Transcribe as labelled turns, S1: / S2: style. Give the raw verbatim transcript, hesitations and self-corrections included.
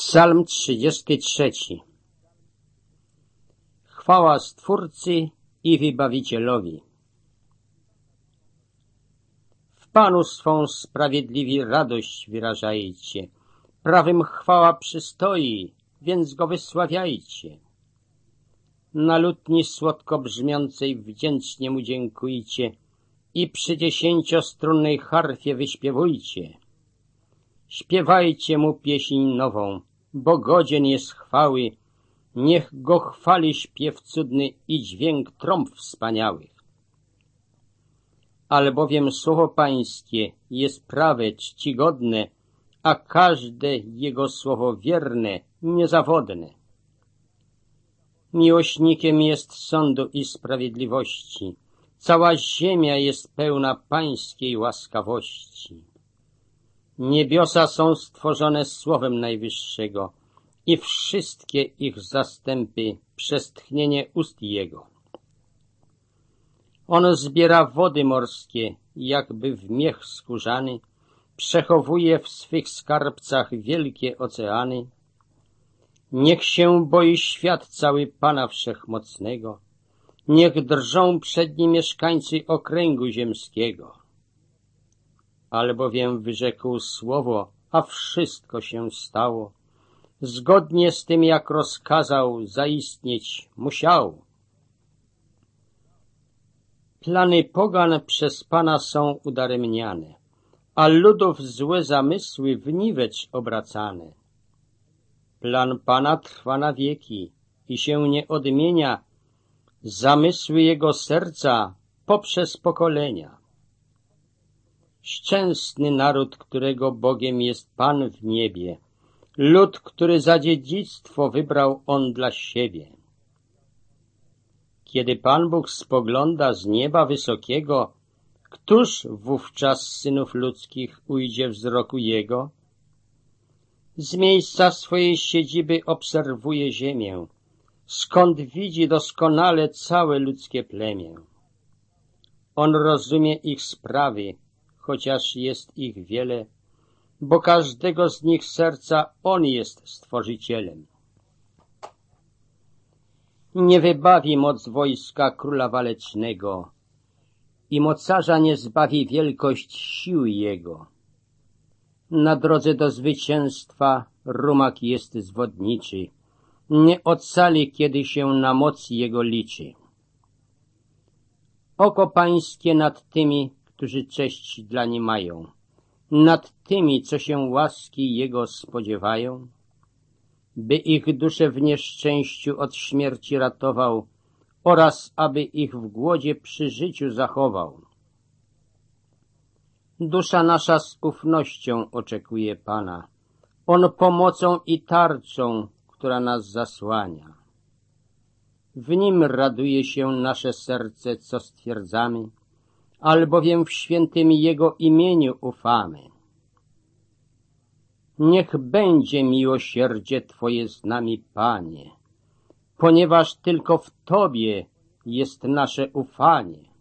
S1: Psalm trzydziesty trzeci. Chwała Stwórcy i Wybawicielowi. W Panu swą sprawiedliwi radość wyrażajcie. Prawym chwała przystoi, więc Go wysławiajcie. Na lutni słodko brzmiącej wdzięcznie Mu dziękujcie i przy dziesięciostrunnej harfie wyśpiewujcie. Śpiewajcie Mu pieśń nową, bo godzien jest chwały. Niech Go chwali śpiew cudny i dźwięk trąb wspaniałych. Albowiem słowo Pańskie jest prawe, czcigodne, a każde Jego słowo wierne, niezawodne. Miłośnikiem jest sądu i sprawiedliwości. Cała ziemia jest pełna Pańskiej łaskawości. Niebiosa są stworzone słowem Najwyższego i wszystkie ich zastępy przez tchnienie ust Jego. On zbiera wody morskie, jakby w miech skórzany, przechowuje w swych skarbcach wielkie oceany. Niech się boi świat cały Pana Wszechmocnego, niech drżą przed Nim mieszkańcy okręgu ziemskiego. Albowiem wyrzekł słowo, a wszystko się stało. Zgodnie z tym, jak rozkazał, zaistnieć musiał. Plany pogan przez Pana są udaremniane, a ludów złe zamysły w niwecz obracane. Plan Pana trwa na wieki i się nie odmienia, zamysły Jego serca poprzez pokolenia. Szczęsny naród, którego Bogiem jest Pan w niebie, lud, który za dziedzictwo wybrał On dla siebie. Kiedy Pan Bóg spogląda z nieba wysokiego, któż wówczas z synów ludzkich ujdzie wzroku Jego? Z miejsca swojej siedziby obserwuje ziemię, skąd widzi doskonale całe ludzkie plemię. On rozumie ich sprawy, chociaż jest ich wiele, bo każdego z nich serca On jest Stworzycielem. Nie wybawi moc wojska króla walecznego i mocarza nie zbawi wielkość sił jego. Na drodze do zwycięstwa rumak jest zwodniczy, nie ocali, kiedy się na moc jego liczy. Oko Pańskie nad tymi, którzy cześć dla nie mają, nad tymi, co się łaski Jego spodziewają, by ich dusze w nieszczęściu od śmierci ratował oraz aby ich w głodzie przy życiu zachował. Dusza nasza z ufnością oczekuje Pana. On pomocą i tarczą, która nas zasłania. W Nim raduje się nasze serce, co stwierdzamy, albowiem w świętym Jego imieniu ufamy. Niech będzie miłosierdzie Twoje z nami, Panie, ponieważ tylko w Tobie jest nasze ufanie.